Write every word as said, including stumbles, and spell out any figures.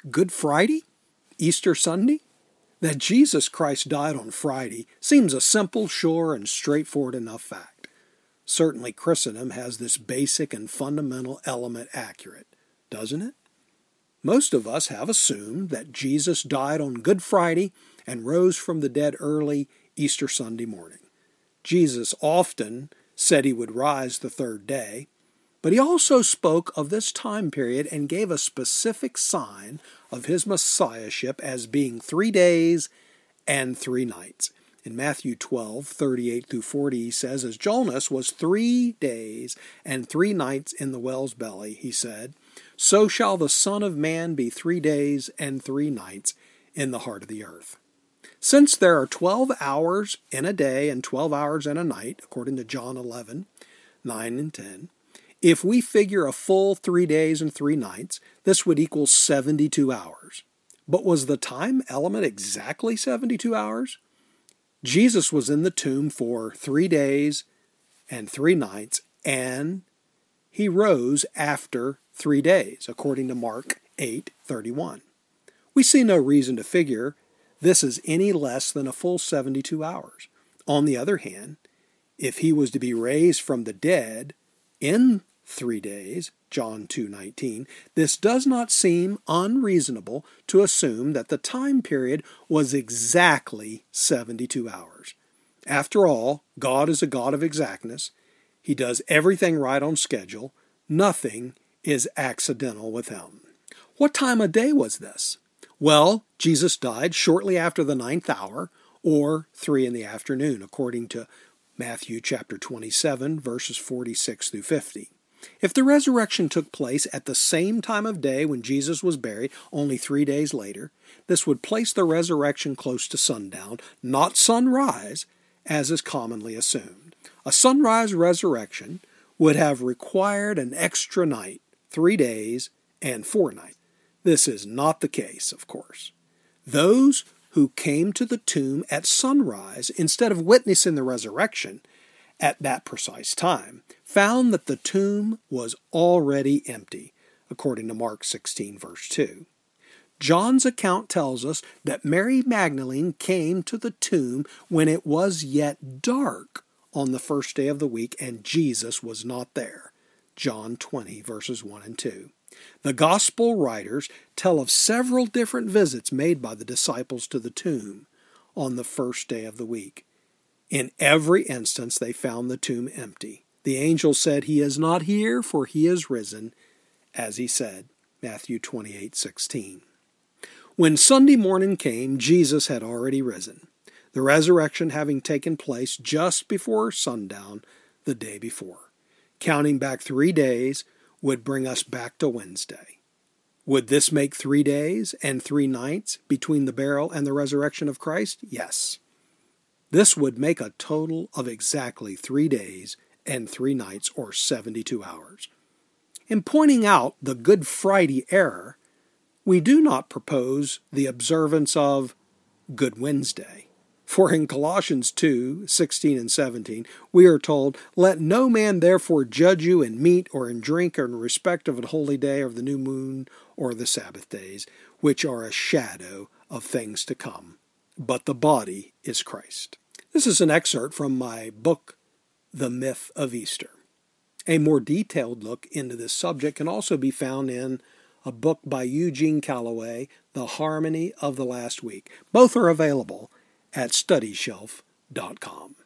Good Friday? Easter Sunday? That Jesus Christ died on Friday seems a simple, sure, and straightforward enough fact. Certainly Christendom has this basic and fundamental element accurate, doesn't it? Most of us have assumed that Jesus died on Good Friday and rose from the dead early Easter Sunday morning. Jesus often said he would rise the third day, but he also spoke of this time period and gave a specific sign of his messiahship as being three days and three nights. In Matthew twelve, thirty-eight through forty, he says, "As Jonas was three days and three nights in the whale's belly, he said, so shall the Son of Man be three days and three nights in the heart of the earth." Since there are twelve hours in a day and twelve hours in a night, according to John eleven, nine and ten, if we figure a full three days and three nights, this would equal seventy-two hours. But was the time element exactly seventy-two hours? Jesus was in the tomb for three days and three nights, and he rose after three days, according to Mark eight thirty-one. We see no reason to figure this is any less than a full seventy-two hours. On the other hand, if he was to be raised from the dead in three days, John two nineteen, this does not seem unreasonable to assume that the time period was exactly seventy-two hours. After all, God is a God of exactness. He does everything right on schedule. Nothing is accidental with him. What time of day was this? Well, Jesus died shortly after the ninth hour, or three in the afternoon, according to Matthew chapter twenty-seven, verses forty-six through fifty. If the resurrection took place at the same time of day when Jesus was buried, only three days later, this would place the resurrection close to sundown, not sunrise, as is commonly assumed. A sunrise resurrection would have required an extra night, three days and four nights. This is not the case, of course. Those who came to the tomb at sunrise instead of witnessing the resurrection at that precise time found that the tomb was already empty, according to Mark sixteen, verse two. John's account tells us that Mary Magdalene came to the tomb when it was yet dark on the first day of the week, and Jesus was not there. John twenty, verses one and two. The Gospel writers tell of several different visits made by the disciples to the tomb on the first day of the week. In every instance, they found the tomb empty. The angel said, "He is not here, for he is risen," as he said, Matthew twenty-eight sixteen. When Sunday morning came, Jesus had already risen, the resurrection having taken place just before sundown the day before. Counting back three days would bring us back to Wednesday. Would this make three days and three nights between the burial and the resurrection of Christ? Yes. This would make a total of exactly three days and three nights, or seventy-two hours. In pointing out the Good Friday error, we do not propose the observance of Good Wednesday. For in Colossians two, sixteen and seventeen, we are told, "Let no man therefore judge you in meat or in drink or in respect of a holy day or the new moon or the Sabbath days, which are a shadow of things to come. But the body is Christ." This is an excerpt from my book, The Myth of Easter. A more detailed look into this subject can also be found in a book by Eugene Calloway, The Harmony of the Last Week. Both are available at study shelf dot com.